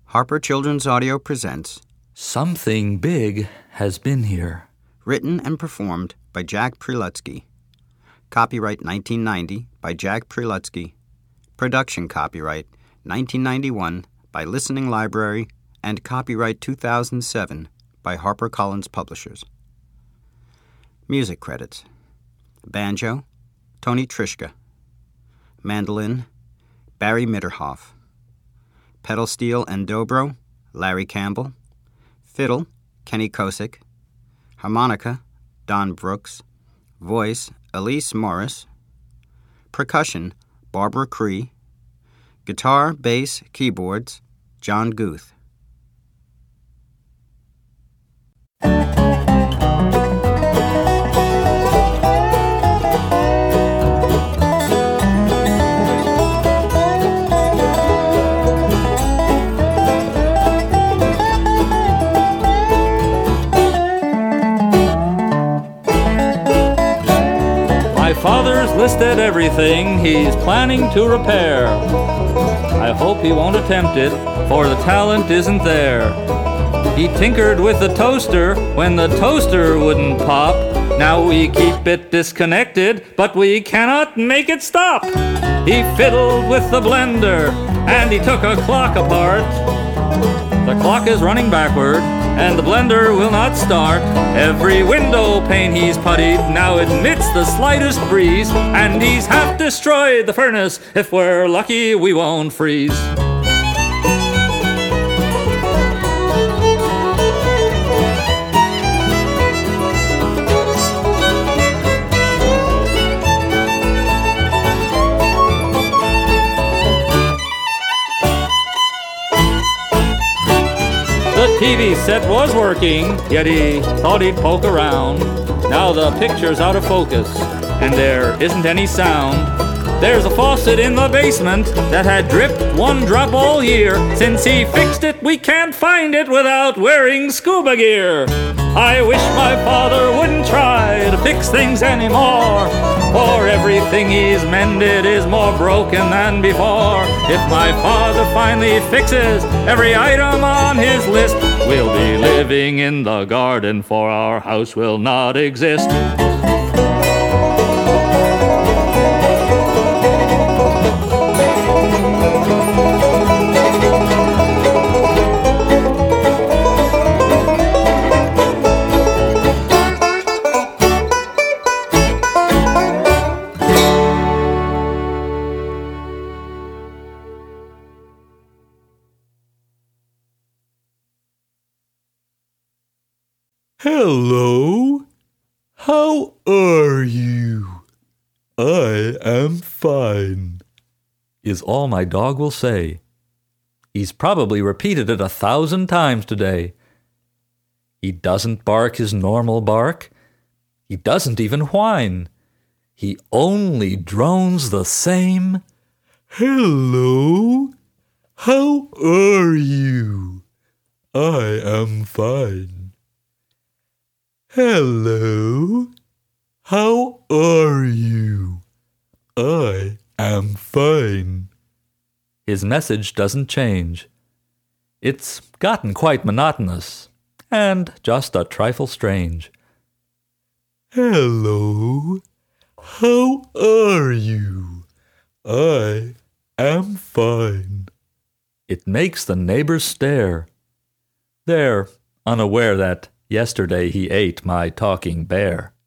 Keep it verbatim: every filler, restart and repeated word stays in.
Harper Children's Audio presents Something Big Has Been Here. Written and performed by Jack Prelutsky. Copyright nineteen ninety by Jack Prelutsky. Production copyright nineteen ninety-one by Listening Library and copyright two thousand seven by HarperCollins Publishers. Music credits: banjo, Tony Trischka; mandolin, Barry Mitterhoff; pedal steel and dobro, Larry Campbell; fiddle, Kenny Kosick; harmonica, Don Brooks; voice, Elise Morris; percussion, Barbara Cree; guitar, bass, keyboards, John Guth. My father's listed everything he's planning to repair. I hope he won't attempt it, for the talent isn't there. He tinkered with the toaster when the toaster wouldn't pop. Now we keep it disconnected, but we cannot make it stop. He fiddled with the blender, and he took a clock apart. The clock is running backward, and the blender will not start. Every window pane he's puttied now admits the slightest breeze, and he's half destroyed the furnace. If we're lucky, we won't freeze. The T V set was working, yet he thought he'd poke around. Now the picture's out of focus, and there isn't any sound. There's a faucet in the basement that had dripped one drop all year. Since he fixed it, we can't find it without wearing scuba gear. I wish my father wouldn't try to fix things anymore, for everything he's mended is more broken than before. If my father finally fixes every item on his list, we'll be living in the garden, for our house will not exist. Hello, how are you? I am fine, Is all my dog will say. He's probably repeated it a thousand times today. He doesn't bark his normal bark. He doesn't even whine. He only drones the same. Hello, how are you? I am fine. Hello, how are you? I am fine. His message doesn't change. It's gotten quite monotonous, and just a trifle strange. Hello, how are you? I am fine. It makes the neighbors stare. They're unaware that yesterday he ate my talking bear.